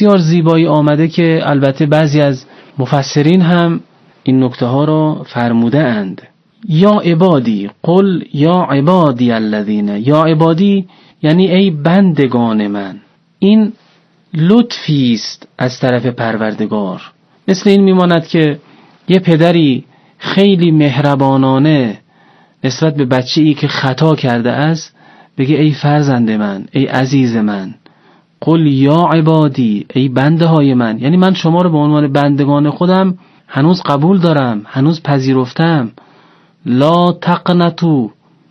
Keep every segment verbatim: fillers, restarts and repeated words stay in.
بسیار زیبایی آمده که البته بعضی از مفسرین هم این نکته ها رو فرموده اند. یا عبادی، قل یا عبادی الذین، یا عبادی یعنی ای بندگان من. این لطفی است از طرف پروردگار. مثل این میماند که یه پدری خیلی مهربانانه نسبت به بچه‌ای که خطا کرده است بگه ای فرزند من، ای عزیز من، قل یا عبادی، ای بنده های من، یعنی من شما رو به عنوان بندگان خودم هنوز قبول دارم، هنوز پذیرفتم. لا تقنطوا،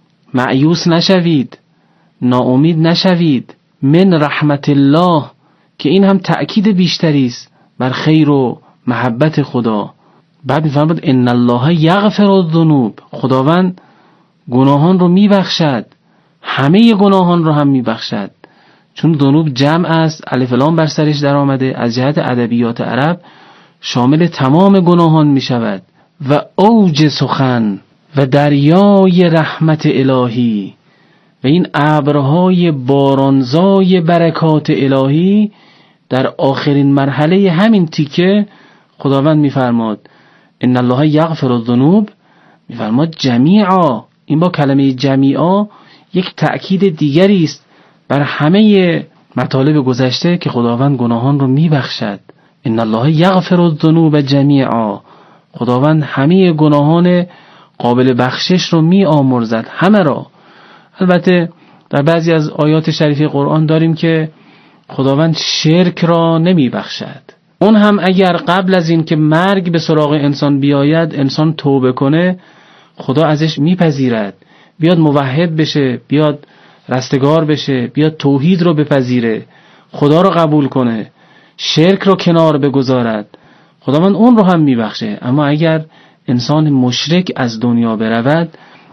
مایوس نشوید، ناامید نشوید، من رحمت الله، که این هم تأکید بیشتری است بر خیر و محبت خدا. بعد می‌فرماید ان الله یغفر الذنوب، خداوند گناهان رو میبخشد، همه گناهان رو هم میبخشد. چون ذنوب جمع است، الف لام بر سرش در آمده، از جهت ادبیات عرب شامل تمام گناهان میشود. و اوج سخن و دریای رحمت الهی و این ابرهای بارانزای برکات الهی در آخرین مرحله همین تیکه خداوند میفرماد ان الله یغفر الذنوب، میفرماد جمیعا. این با کلمه جمیعا یک تأکید دیگری است بر همه مطالب گذشته که خداوند گناهان رو میبخشد. ان الله یغفر الذنوب جمیعا، خداوند همه گناهان قابل بخشش رو میآمرزد، همه را. البته در بعضی از آیات شریفه قرآن داریم که خداوند شرک را نمیبخشد. اون هم اگر قبل از این که مرگ به سراغ انسان بیاید انسان توبه کنه، خدا ازش میپذیرد، بیاد موحد بشه، بیاد رستگار بشه، بیاد توحید رو بپذیره، خدا رو قبول کنه، شرک رو کنار بگذارد، خداوند اون رو هم میبخشه. اما اگر انسان مشرک از دنیا برود،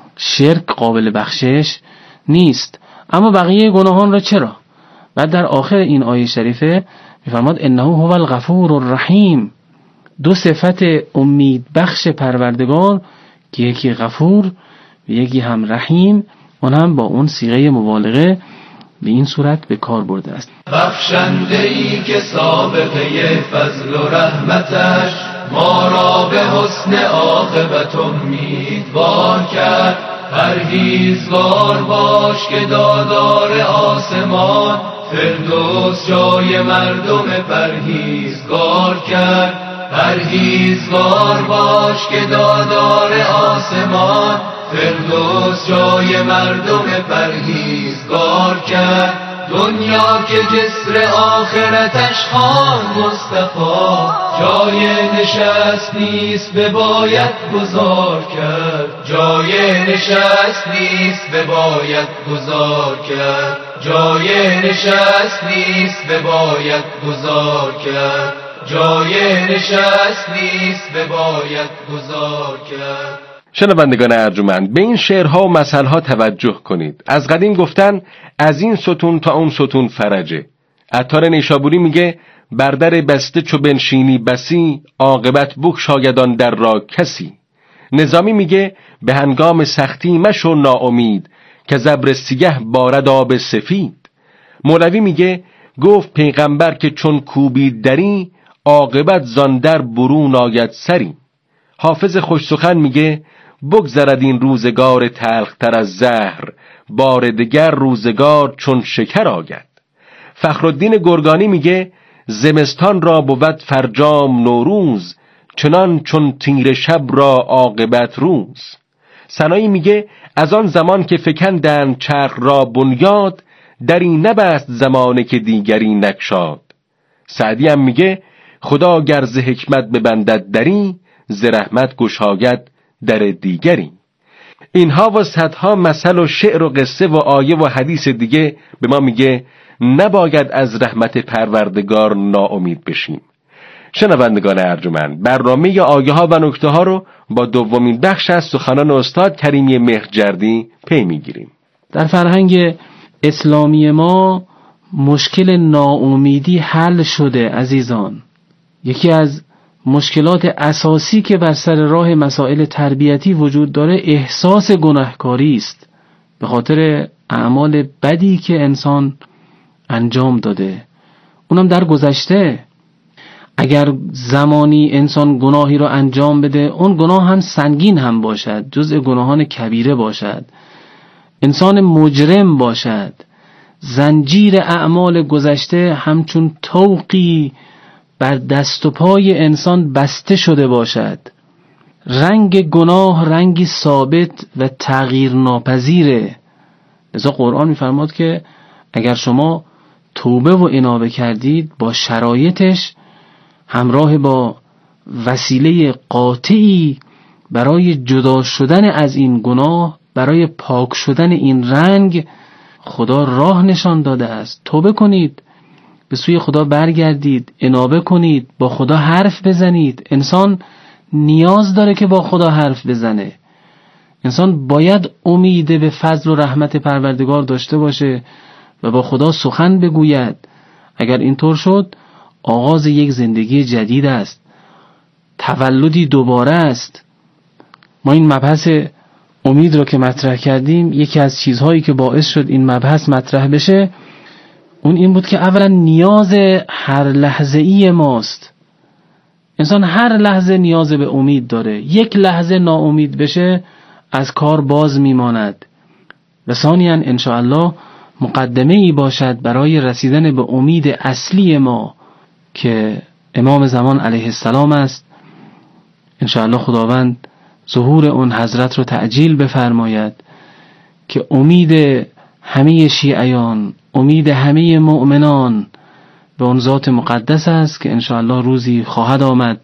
شرک قابل بخشش نیست. اما بقیه گناهان را چرا؟ بعد در آخر این آیه شریفه میفرماد انه هو الغفور الرحیم، دو صفت امید بخش پروردگار که یکی غفور و یکی هم رحیم، اون هم با اون صیغه مبالغه به این صورت به کار برده است. بخشنده ای که سابقه فضل و رحمتش ما را به حسن عاقبت امیدوار کرد. پرهیزگار باش که دادار آسمان فردوس جای مردم پرهیزگار کرد. پرهیزگار باش که دادار آسمان فردوس جای مردم پرهیزگار کرد. دنیا که جسر آخرتش خان مصطفی جای نشست نیست بباید گذار کرد. جای نشست نیست بباید گذار کرد. جای نشست نیست بباید گذار کرد. جای نشست نیست بباید گذار کرد. شنوندگان ارجمند، به این شعرها و مثلها توجه کنید. از قدیم گفتن از این ستون تا اون ستون فرجه. عطار نیشابوری میگه بر در بسته چو بنشینی بسی عاقبت بگشایدان در را کسی. نظامی میگه به هنگام سختی مشو ناامید که ز ابر سیه بارد آب سفید. مولوی میگه گفت پیغمبر که چون کوبید دری عاقبت زان در برون آید سری. حافظ خوش سخن میگه بگذرد این روزگار تلختر از زهر بار دگر روزگار چون شکر آید. فخرالدین گرگانی میگه زمستان را بود فرجام نوروز چنان چون تیر شب را عاقبت روز. سنایی میگه از آن زمان که فکندند چرخ را بنیاد دری نبست زمانه که دیگری نگشاد. سعدی هم میگه خدا گر ز حکمت ببندد دری ز رحمت گشاید در دیگری. اینها و صدها مثل و شعر و قصه و آیه و حدیث دیگه به ما میگه نباید از رحمت پروردگار ناامید بشیم. شنوندگان ارجمند، برنامه آیه ها و نکته ها رو با دومین بخش از سخنان استاد کریمی مهرجردی پی میگیریم. در فرهنگ اسلامی ما مشکل ناامیدی حل شده عزیزان. یکی از مشکلات اساسی که بر سر راه مسائل تربیتی وجود داره احساس گناهکاری است به خاطر اعمال بدی که انسان انجام داده. اونم در گذشته. اگر زمانی انسان گناهی رو انجام بده، اون گناه هم سنگین هم باشد، جزء گناهان کبیره باشد، انسان مجرم باشد، زنجیر اعمال گذشته همچون طوقی بر دست و پای انسان بسته شده باشد، رنگ گناه رنگی ثابت و تغییر ناپذیره. لذا قرآن می‌فرماد که اگر شما توبه و انابه کردید، با شرایطش همراه با وسیله قاطعی برای جدا شدن از این گناه، برای پاک شدن این رنگ، خدا راه نشان داده است. توبه کنید، به سوی خدا برگردید، انابه کنید، با خدا حرف بزنید. انسان نیاز داره که با خدا حرف بزنه. انسان باید امید به فضل و رحمت پروردگار داشته باشه و با خدا سخن بگوید. اگر اینطور شد، آغاز یک زندگی جدید است، تولدی دوباره است. ما این مبحث امید رو که مطرح کردیم، یکی از چیزهایی که باعث شد این مبحث مطرح بشه اون این بود که اولا نیاز هر لحظه ای ماست. انسان هر لحظه نیاز به امید داره. یک لحظه ناامید بشه از کار باز میماند. و ثانیاً انشاءالله مقدمه ای باشد برای رسیدن به امید اصلی ما که امام زمان علیه السلام است. انشاءالله خداوند ظهور اون حضرت رو تعجیل بفرماید که امید همه شیعیان، امید همه مؤمنان به اون ذات مقدس است که انشاءالله روزی خواهد آمد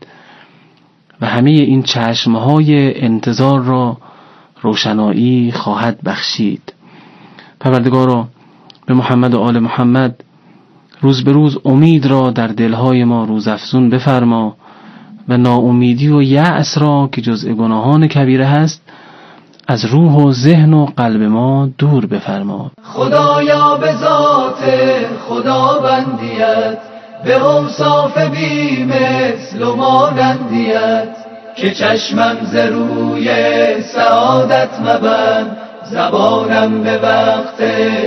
و همه این چشمهای انتظار را روشنایی خواهد بخشید. پروردگارا به محمد و آل محمد روز به روز امید را در دلهای ما روزافزون بفرما و ناامیدی و یأس را که جزء گناهان کبیره هست از روح و ذهن و قلب ما دور بفرما. خدایا به ذات خدا بندیت، به اوصاف بی مثل و مانندیت، که چشمم ز روی سعادت مبند، زبانم به وقت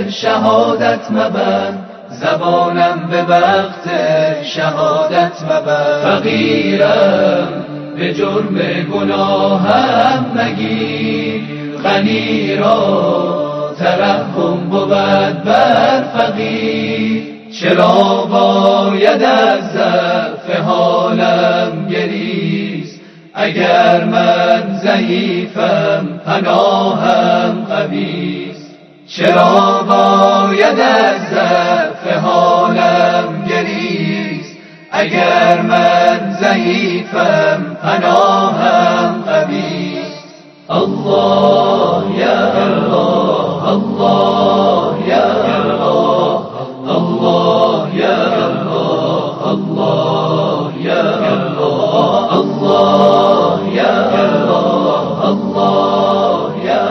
شهادت مبند، زبانم به وقت شهادت مبند. فقیرم به جرم گناهم مگیر، غنی را ترحم بود بر فقیر. چرا باید از ضعف حالم گریست، اگر من ضعیفم پناهم قویست. چرا باید از ضعف حالم گریست، اگر من ضعیفم پناهم قویست. الله یا الله، الله یا الله، الله یا الله، الله یا الله، الله یا الله، الله یا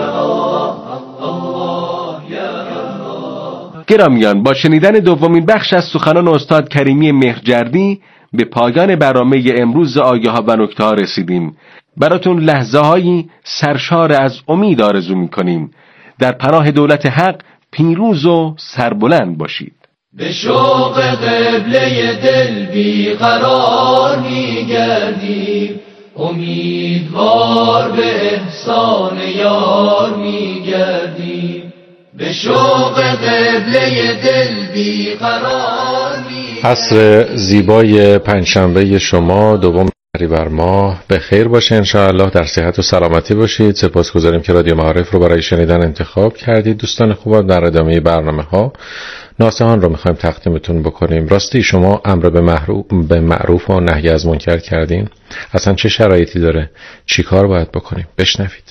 الله. گرامیان، با شنیدن دومین بخش از سخنان استاد کریمی مهرجردی به پایان برنامه امروز آیه ها و نکته ها رسیدیم. براتون لحظه هایی سرشار از امید آرزو میکنیم. در پناه دولت حق پیروز و سربلند باشید. به شوق قبله دل بی قرار میگردیم، امیدوار به احسان یار میگردیم. به شوق قبله دل بی قرار میگردیم. عصر زیبای پنجشنبه شما دوم شهریور ماه به خیر باشه انشاءالله. در صحت و سلامتی باشید. سپاسگزاریم که رادیو معارف رو برای شنیدن انتخاب کردید. دوستان خوب، در ادامه برنامه ها ناصحان رو میخوایم تقدیمتون بکنیم. راستی شما امر به معروف به معروف و نهی از منکر کردین؟ اصلا چه شرایطی داره؟ چی کار باید بکنیم؟ بشنوید.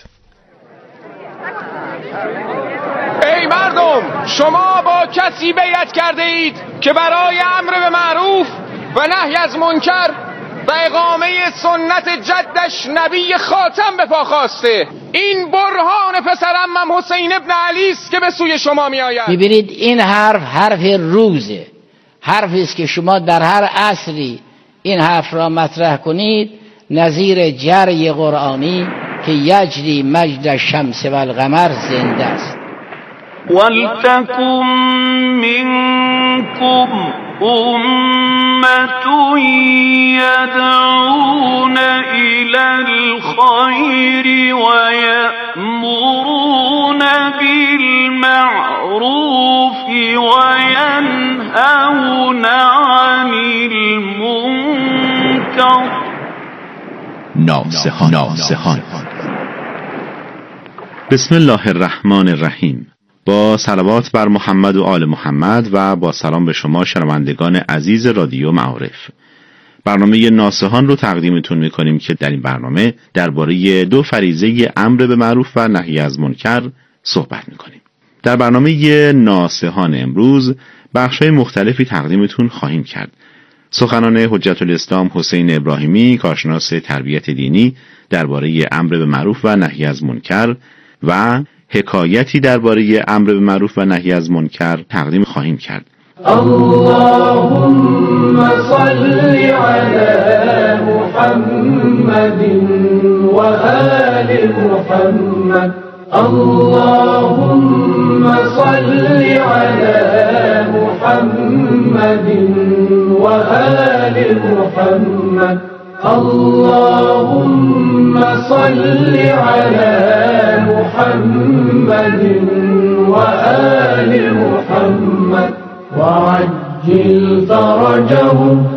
ای مردم، شما با کسی بیعت کرده اید که برای امر به معروف و نهی از منکر و اقامه سنت جدش نبی خاتم به پا خواسته. این برهان پسرعمم حسین ابن علی است که به سوی شما می آید. می‌بینید این حرف حرف روزه، حرفی است که شما در هر عصری این حرف را مطرح کنید نظیر جری قرآنی که یجری مجد الشمس و القمر زنده است. ولتکن منکم أمة يدعون إلى الخير ويأمرون بالمعروف وينهون عن المنكر. ناصحان ناصحان بسم الله الرحمن الرحیم. با صلوات بر محمد و آل محمد و با سلام به شما شنوندگان عزیز رادیو معارف. برنامه ناصحان رو تقدیمتون میکنیم که در این برنامه درباره دو فریضه امر به معروف و نهی از منکر صحبت میکنیم. در برنامه ناصحان امروز بخش‌های مختلفی تقدیمتون خواهیم کرد. سخنان حجت الاسلام حسین ابراهیمی، کارشناس تربیت دینی، درباره امر به معروف و نهی از منکر و حکایتی درباره امر به معروف و نهی از منکر تقدیم خواهیم کرد. اللهم صل علی محمد و آل محمد. اللهم صل علی محمد و آل محمد. اللهم صل علی محمد و آل محمد و عجل فرجهم.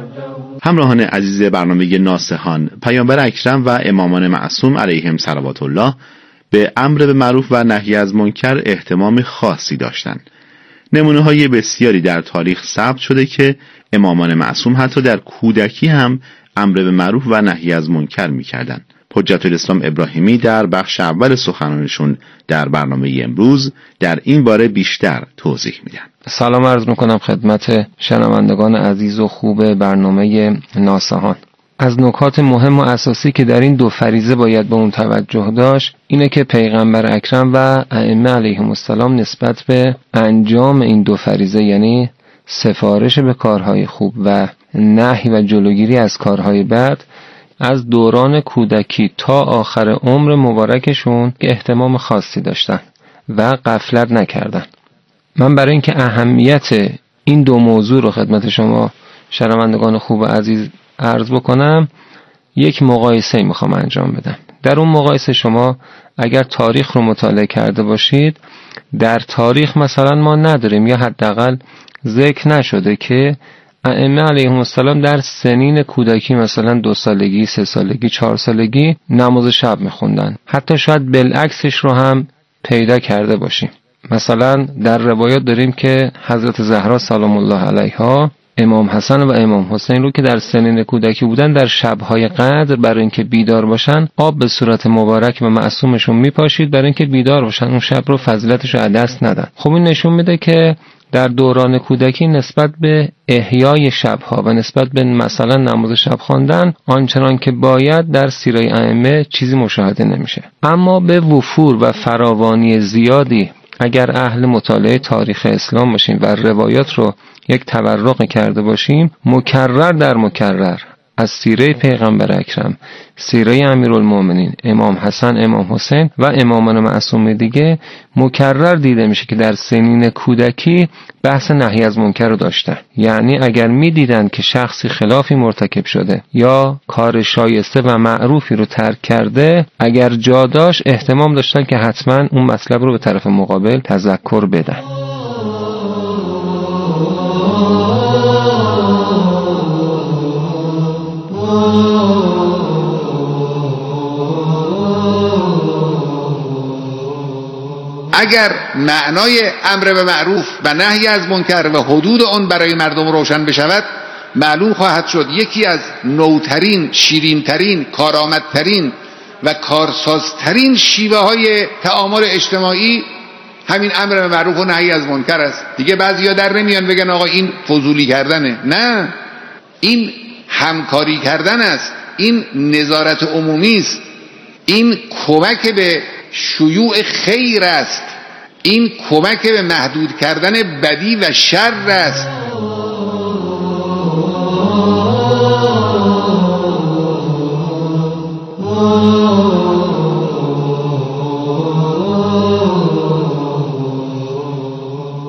همراهان عزیز برنامه ناصحان، پیامبر اکرم و امامان معصوم علیهم صلوات الله به امر به معروف و نهی از منکر اهتمام خاصی داشتند. نمونه های بسیاری در تاریخ ثبت شده که امامان معصوم حتی در کودکی هم امر به معروف و نهی از منکر می‌کردند. حجت الاسلام ابراهیمی در بخش اول سخنانشون در برنامه امروز در این باره بیشتر توضیح میدن. سلام عرض میکنم خدمت شنوندگان عزیز و خوب برنامه ناصحان. از نکات مهم و اساسی که در این دو فریضه باید به اون توجه داشت اینه که پیغمبر اکرم و ائمه علیهم السلام نسبت به انجام این دو فریضه، یعنی سفارش به کارهای خوب و نهی و جلوگیری از کارهای بد، از دوران کودکی تا آخر عمر مبارکشون اهتمام خاصی داشتن و غفلت نکردن. من برای اینکه اهمیت این دو موضوع رو خدمت شما شنوندگان خوب و عزیز عرض بکنم، یک مقایسه میخوام انجام بدم. در اون مقایسه شما اگر تاریخ رو مطالعه کرده باشید، در تاریخ مثلا ما نداریم یا حداقل ذکر نشده که ائمه علیهم السلام در سنین کودکی مثلا دو سالگی، سه سالگی، چهار سالگی نماز شب میخوندن. حتی شاید بالعکسش رو هم پیدا کرده باشیم. مثلا در روایات داریم که حضرت زهرا سلام الله علیها امام حسن و امام حسین رو که در سنین کودکی بودن در شب‌های قدر برای اینکه بیدار باشن آب به صورت مبارک و معصومشون میپاشید برای اینکه بیدار باشن، اون شب رو فضیلتش رو از دست ندن. خب این نشون میده که در دوران کودکی نسبت به احیای شبها و نسبت به مثلا نماز شب خواندن آنچنان که باید در سیره ائمه چیزی مشاهده نمیشه. اما به وفور و فراوانی زیادی اگر اهل مطالعه تاریخ اسلام باشیم و روایات رو یک تورق کرده باشیم، مکرر در مکرر از سیره پیغمبر اکرم، سیره امیرالمومنین امام حسن، امام حسین و امامان معصوم دیگه مکرر دیده میشه که در سنین کودکی بحث نهی از منکر رو داشتن. یعنی اگر میدیدن که شخصی خلافی مرتکب شده یا کار شایسته و معروفی رو ترک کرده، اگر جا داشت اهتمام داشتن که حتما اون مطلب رو به طرف مقابل تذکر بدن. اگر معنای امر به معروف و نهی از منکر و حدود آن برای مردم روشن بشود، معلوم خواهد شد یکی از نوترین، شیرینترین، کارآمدترین و کارسازترین شیوه های تعامل اجتماعی همین امر به معروف و نهی از منکر است. دیگه بعضیا در نمیان بگن آقا این فضولی کردنه. نه، این همکاری کردن است، این نظارت عمومی است، این کمک به شیوع خیر است، این کمک به محدود کردن بدی و شر است.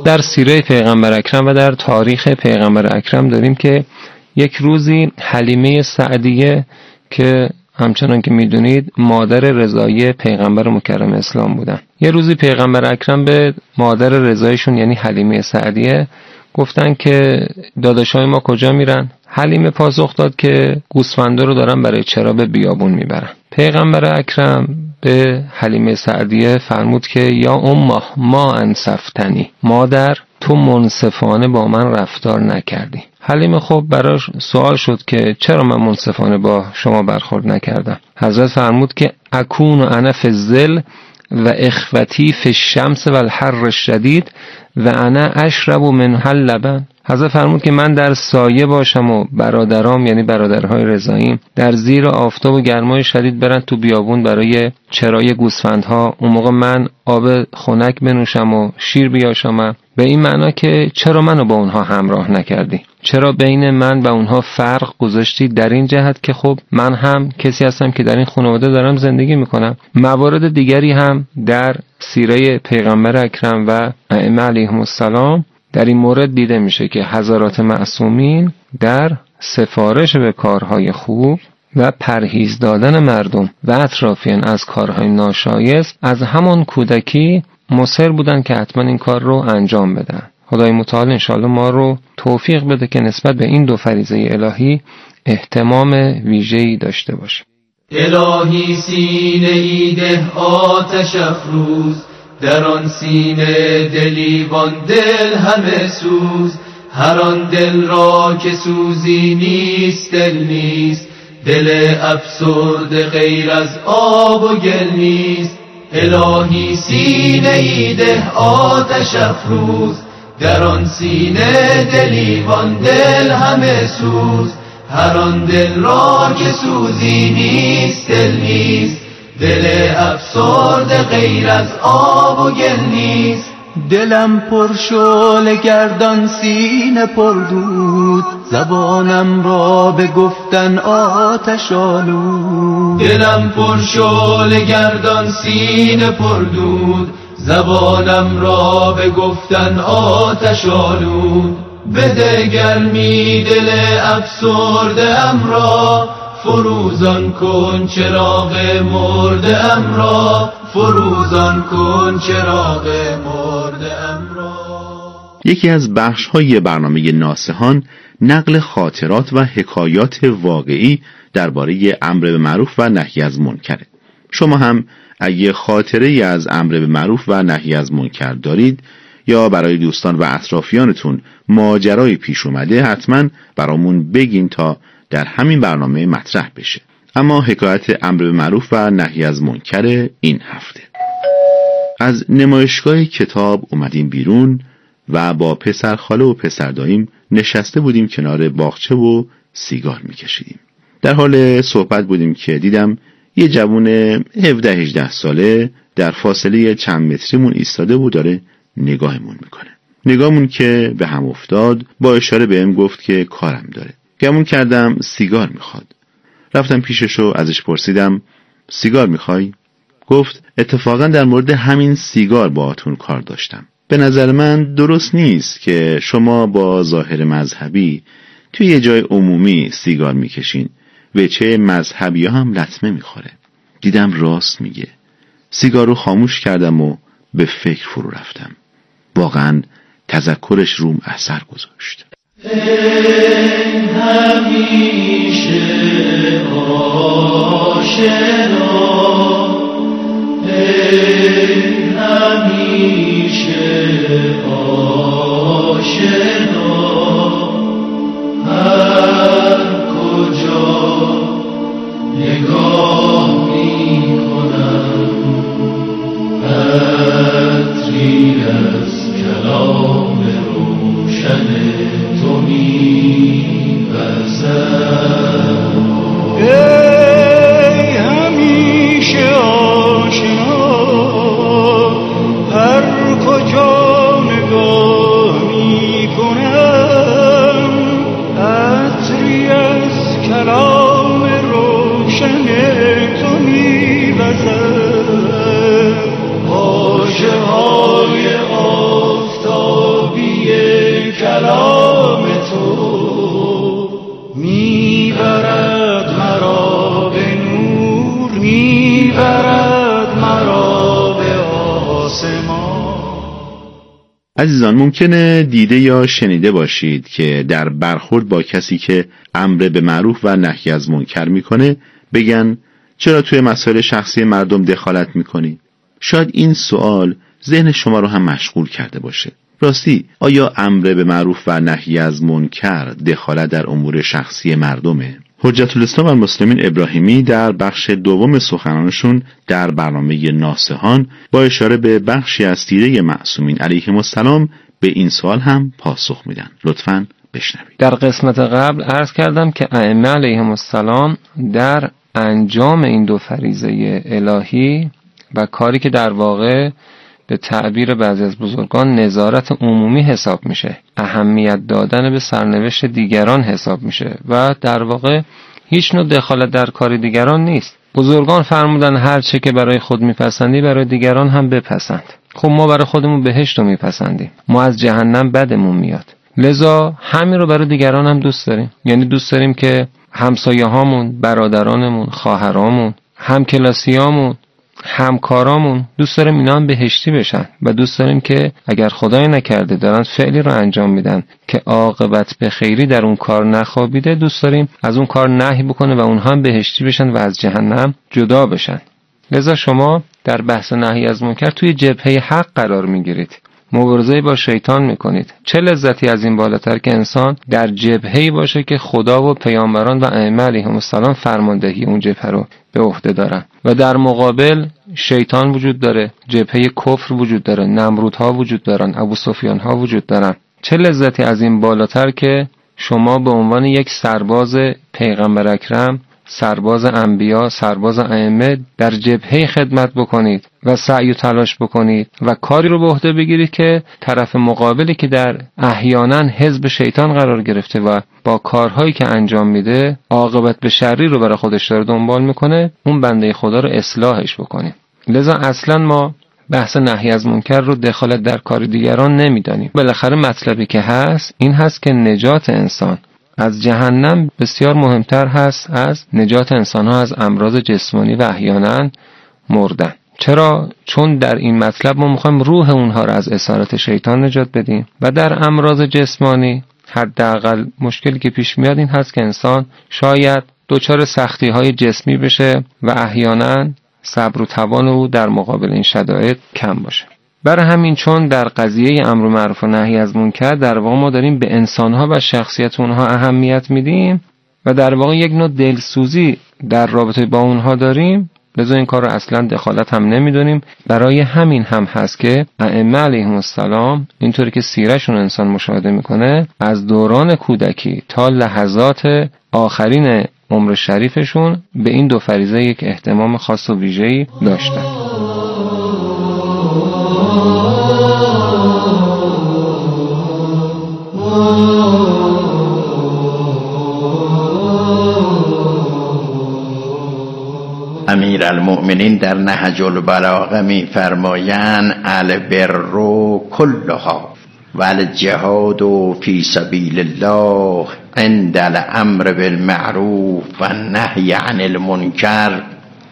در سیره پیغمبر اکرم و در تاریخ پیغمبر اکرم داریم که یک روزی حلیمه سعدیه که همچنان که میدونید مادر رضایی پیغمبر مکرم اسلام بودن، یه روزی پیغمبر اکرم به مادر رضایشون یعنی حلیمه سعدیه گفتن که داداشای ما کجا میرن؟ حلیمه پاسخ داد که گوسفندا رو دارن برای چرا به بیابون میبرن. پیغمبر اکرم به حلیمه سعدیه فرمود که یا امه ما انصفتنی، مادر تو منصفانه با من رفتار نکردی. حلیمه خب براش سوال شد که چرا من منصفانه با شما برخورد نکردم؟ حضرت فرمود که اکون انا فی الظل و اخوتی فی الشمس و الحر الشدید و انا اشرب منها اللبن. حضرت فرمود که من در سایه باشم و برادرام یعنی برادرهای رضاییم در زیر آفتاب و گرمای شدید برن تو بیابون برای چرای گوسفندها، اون موقع من آب خنک بنوشم و شیر بیاشمم. به این معنا که چرا منو با اونها همراه نکردی؟ چرا بین من و اونها فرق گذاشتی؟ در این جهت که خب من هم کسی هستم که در این خانواده دارم زندگی میکنم. موارد دیگری هم در سیره پیغمبر اکرم و ائمه علیهم السلام در این مورد دیده میشه که حضرات معصومین در سفارش به کارهای خوب و پرهیز دادن مردم و اطرافیان از کارهای ناشایست از همان کودکی مصر بودن که حتما این کار رو انجام بدن. خدای متعال انشاءالله ما رو توفیق بده که نسبت به این دو فریضه الهی اهتمام ویژه‌ای داشته باشه. الهی سینه ای ده آتش افروز، در آن سینه دلیوان دل همه سوز. هر آن دل را که سوزی نیست دل نیست، دل افسرده غیر از آب و گل نیست. الهی سینه ای ده آتش افروز، در آن سینه دلیوان دل همه سوز. هر آن دل را که سوزی نیست دل نیست، دل افسرده غیر از آب و گل نیست. دلم پر شعله گردان سینه پر دود، زبانم را به گفتن آتش آلود. دلم پر شعله گردان سینه پر دود، زبانم را به گفتن آتش آلود. بده گرمی دل افسرده ام را، فروزان کن چراغ مرده ام را. فروزان کن چراغ مرده ام را. یکی از بخش‌های برنامه ناصحان نقل خاطرات و حکایات واقعی درباره امر به معروف و نهی از منکر. شما هم اگه خاطره‌ای از امر به معروف و نهی از منکر دارید یا برای دوستان و اطرافیانتون ماجرای پیش اومده، حتما برامون بگین تا در همین برنامه مطرح بشه. اما حکایت امر به معروف و نهی از منکر این هفته. از نمایشگاه کتاب اومدیم بیرون و با پسر خاله و پسر داییم نشسته بودیم کنار باغچه و سیگار میکشیدیم. در حال صحبت بودیم که دیدم یه جوون هفده هجده ساله در فاصله چند متریمون ایستاده و داره نگاهمون میکنه. نگاهمون که به هم افتاد با اشاره بهم گفت که کارم داره. گمون کردم سیگار میخواد. رفتم پیشش و ازش پرسیدم سیگار میخوای؟ گفت اتفاقا در مورد همین سیگار باهاتون کار داشتم. به نظر من درست نیست که شما با ظاهر مذهبی توی یه جای عمومی سیگار میکشین و چه مذهبی هم لطمه میخوره. دیدم راست میگه. سیگار رو خاموش کردم و به فکر فرو رفتم. واقعا تذکرش روم اثر گذاشت. ای همیشه آشنا، ای همیشه آشنا، هر کجا نگاه می کنم عطری از کلام روشن تو می وزد. ای همیشه آشنا، هر کجا نگاه می کنم عطری از کلام روشن تو می وزد. واژه های آفتاب عزیزان، ممکنه دیده یا شنیده باشید که در برخورد با کسی که امر به معروف و نهی از منکر میکنه بگن چرا توی مسائل شخصی مردم دخالت میکنی؟ شاید این سوال ذهن شما رو هم مشغول کرده باشه. راستی آیا امر به معروف و نهی از منکر دخالت در امور شخصی مردمه؟ حجت الاسلام و المسلمین ابراهیمی در بخش دوم سخنانشون در برنامه ناصحان با اشاره به بخشی از سیره معصومین علیهم السلام به این سوال هم پاسخ میدن. لطفاً بشنوید. در قسمت قبل عرض کردم که ائمه علیهم السلام در انجام این دو فریضه الهی و کاری که در واقع به تعبیر بعضی از بزرگان نظارت عمومی حساب میشه، اهمیت دادن به سرنوشت دیگران حساب میشه و در واقع هیچ نوع دخالت در کار دیگران نیست. بزرگان فرمودن هر چه که برای خود میپسندی برای دیگران هم بپسند. خب ما برای خودمون بهشت رو میپسندیم، ما از جهنم بدمون میاد، لذا همین رو برای دیگران هم دوست داریم. یعنی دوست داریم که همسایه هامون، برادرانمون، خواهرامون، همکلاسیامون، همکارامون، دوست داریم اینا هم بهشتی بشن و دوست داریم که اگر خدای نکرده دارن فعلی رو انجام میدن که عاقبت به خیری در اون کار نخوابیده، دوست داریم از اون کار نهی بکنه و اونها هم بهشتی بشن و از جهنم جدا بشن. لذا شما در بحث نهی از منکر توی جبهه حق قرار میگیرید، مبارزه با شیطان میکنید. چه لذتی از این بالاتر که انسان در جبهه‌ای باشه که خدا و پیامبران و ائمه علیهم السلام فرماندهی اون جبهه رو به عهده دارن و در مقابل شیطان وجود داره، جبهه کفر وجود داره، نمرودها وجود دارن، ابو سفیان‌ها وجود دارن. چه لذتی از این بالاتر که شما به عنوان یک سرباز پیغمبر اکرم، سرباز انبیا، سرباز ائمه در جبهه خدمت بکنید و سعی و تلاش بکنید و کاری رو به عهده بگیرید که طرف مقابلی که در احیانا حزب شیطان قرار گرفته و با کارهایی که انجام میده عاقبت به شری رو برای خودش داره دنبال میکنه، اون بنده خدا رو اصلاحش بکنید. لذا اصلا ما بحث نهی از منکر رو دخالت در کار دیگران نمیدانیم. بالاخره مطلبی که هست این هست که نجات انسان از جهنم بسیار مهمتر هست از نجات انسان‌ها از امراض جسمانی و احیانا مردن. چرا؟ چون در این مطلب ما میخوایم روح اونها رو از اسارت شیطان نجات بدیم و در امراض جسمانی حداقل مشکلی که پیش میاد این هست که انسان شاید دچار سختی‌های جسمی بشه و احیانا صبر و توان او در مقابل این شرایط کم باشه. برای همین چون در قضیه امر معروف و نهی از منکر در واقع ما داریم به انسانها و شخصیت اونها اهمیت میدیم و در واقع یک نوع دلسوزی در رابطه با اونها داریم، لذا این کار رو اصلا دخالت هم نمیدونیم. برای همین هم هست که ائمه علیهم السلام اینطوری که سیرشون انسان مشاهده میکنه از دوران کودکی تا لحظات آخرین عمر شریفشون به این دو فریضه یک اهتمام خاص و ویژه‌ای داشتن. امیرالمؤمنین در نهج البلاغه می فرمایند البر کلها والجهاد فی سبیل الله عند الامر بالمعروف و النهی عن المنکر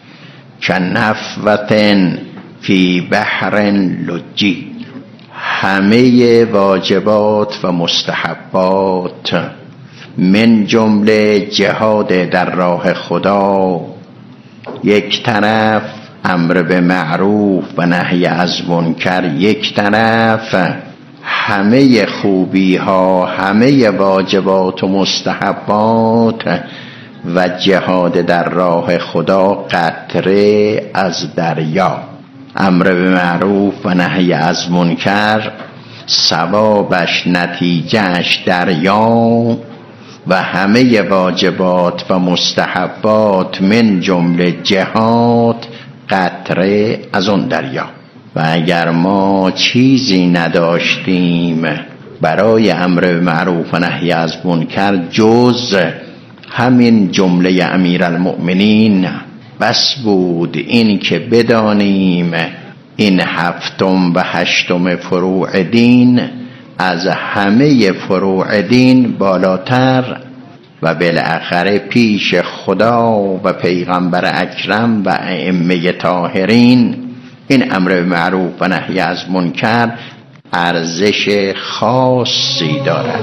کنفوة فی بحر لجی. همه واجبات و مستحبات من جمله جهاد در راه خدا یک طرف، امر به معروف و نهی از منکر یک طرف، همه خوبی ها، همه واجبات و مستحبات و جهاد در راه خدا قطره از دریا. امر به معروف و نهی از منکر ثوابش نتیجهش دریا و همه واجبات و مستحبات من جمله جهاد قطره از اون دریا. و اگر ما چیزی نداشتیم برای امر به معروف و نهی از منکر جز همین جمله امیرالمؤمنین، بس بود این که بدانیم این هفتم و هشتم فروع دین از همه فروع دین بالاتر و بالاخره پیش خدا و پیغمبر اکرم و ائمه طاهرین این امر به معروف و نهی از منکر ارزش خاصی دارد.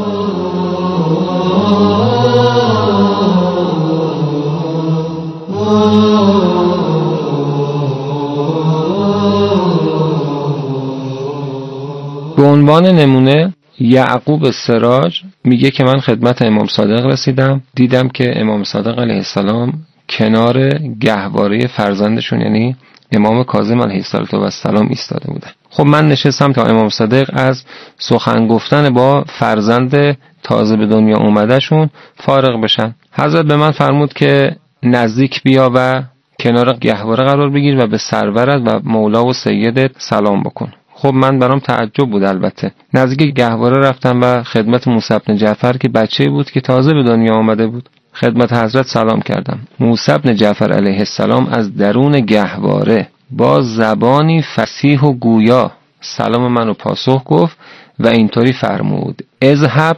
به عنوان نمونه یعقوب سراج میگه که من خدمت امام صادق رسیدم، دیدم که امام صادق علیه السلام کنار گهواره فرزندشون یعنی امام کاظم علیه السلام ایستاده بودن. خب من نشستم تا امام صادق از سخن گفتن با فرزند تازه به دنیا اومدهشون فارغ بشن. حضرت به من فرمود که نزدیک بیا و کنار گهواره قرار بگیر و به سرورت و مولا و سیدت سلام بکن. خب من برام تعجب بود. البته نزدیک گهواره رفتم و خدمت موسی بن جعفر که بچه‌ای بود که تازه به دنیا آمده بود خدمت حضرت سلام کردم. موسی بن جعفر علیه السلام از درون گهواره با زبانی فصیح و گویا سلام منو پاسخ گفت و اینطوری فرمود: اذهب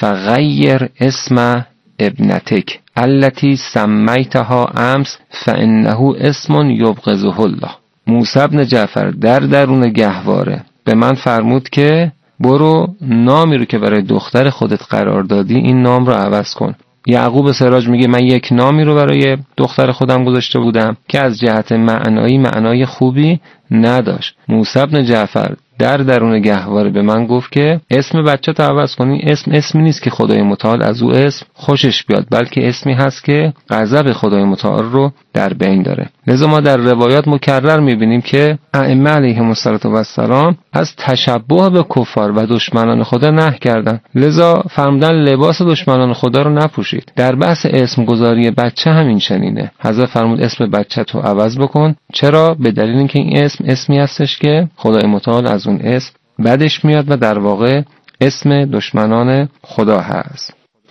فغیر اسم ابنتک التي سمیتها امس فانه اسم یبغضه الله. موسی بن جعفر در درون گهواره به من فرمود که برو نامی رو که برای دختر خودت قرار دادی این نام رو عوض کن. یعقوب سراج میگه من یک نامی رو برای دختر خودم گذاشته بودم که از جهت معنایی معنای خوبی نداشت. موسی بن جعفر در درون گهواره به من گفت که اسم بچه تو عوض کنی. اسم اسمی نیست که خدای متعال از او اسم خوشش بیاد، بلکه اسمی هست که غضب خدای متعال رو در بین داره. لذا ما در روایات مکرر میبینیم که ائمه علیهم السلام از تشبه به کفار و دشمنان خدا نهی کردن. لذا فرمودن لباس دشمنان خدا رو نپوشید. در بحث اسم گذاری بچه همین چنینه. حضرت فرمود اسم بچه تو عوض بکن. چرا؟ به دلیل اینکه این اسم اسمی هستش که خدای متعال از اون اسم بدش میاد و در واقع اسم دشمنان خدا هست.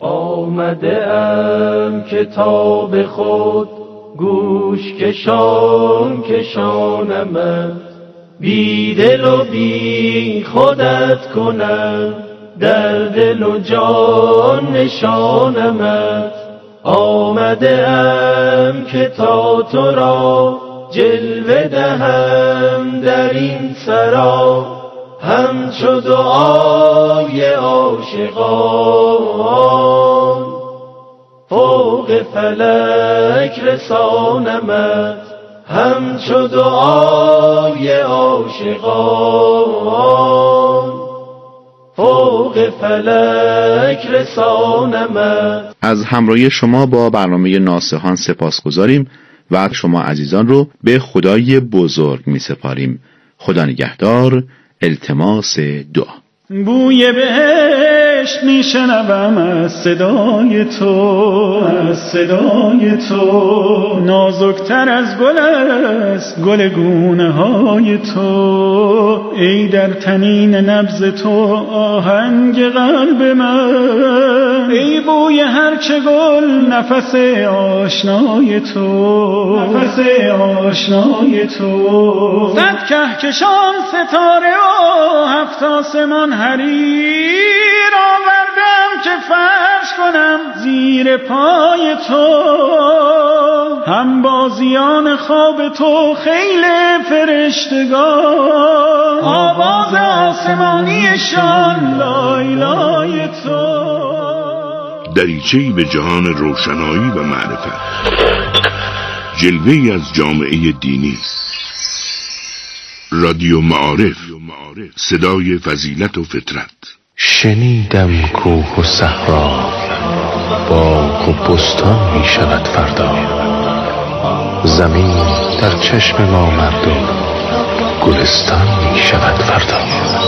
آمده ام کتاب خود گوش کشان کشانمت، بی دل و بی خودت کنم در دل و جان نشانمت. آمده ام که تا تو را جلوه دهم در این سرا، همچو دعای عاشقان فوق فلک رسانمت. همچو دعای عاشقان فوق فلک رسانمت. از همراهی شما با برنامه ناصحان سپاسگزاریم و شما عزیزان رو به خدای بزرگ می سپاریم. خدا نگهدار. التماس دعا. بوی بهشت می شنوم از صدای تو، از صدای تو نازکتر از گل است گل گونه های تو. ای در تنین نبض تو آهنگ قلب من، ای بوی هرچه گل نفس آشنای تو، نفس آشنای تو. صد کهکشان ستاره و هفت آسمان حریر آوردم که فرش کنم زیر پای تو. هم بازیان خواب تو خیل فرشتگان، آواز آسمانیشان لای لای تو. دریچه‌ای به جهان روشنایی و معرفت، جلوه‌ای از جامعه دینی. رادیو معارف، صدای فضیلت و فطرت. شنیدم کوه و صحرا باغ و بستان می شود فردا، زمین در چشم ما مردم گلستان می شود فردا.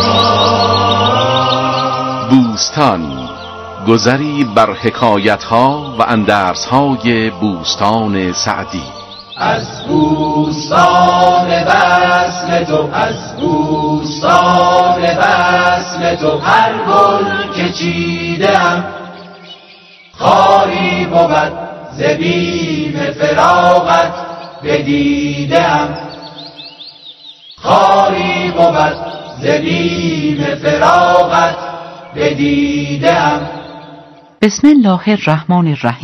بوستان، گذری بر حکایت‌ها و اندرس‌های بوستان سعدی. از بوستان وصل تو، از بوستان وصل تو هر گل که چیدم خاری بود ز بیم فراقت بدیدم، خاری بود ز بیم فراقت بدیدم. بسم الله الرحمن الرحیم.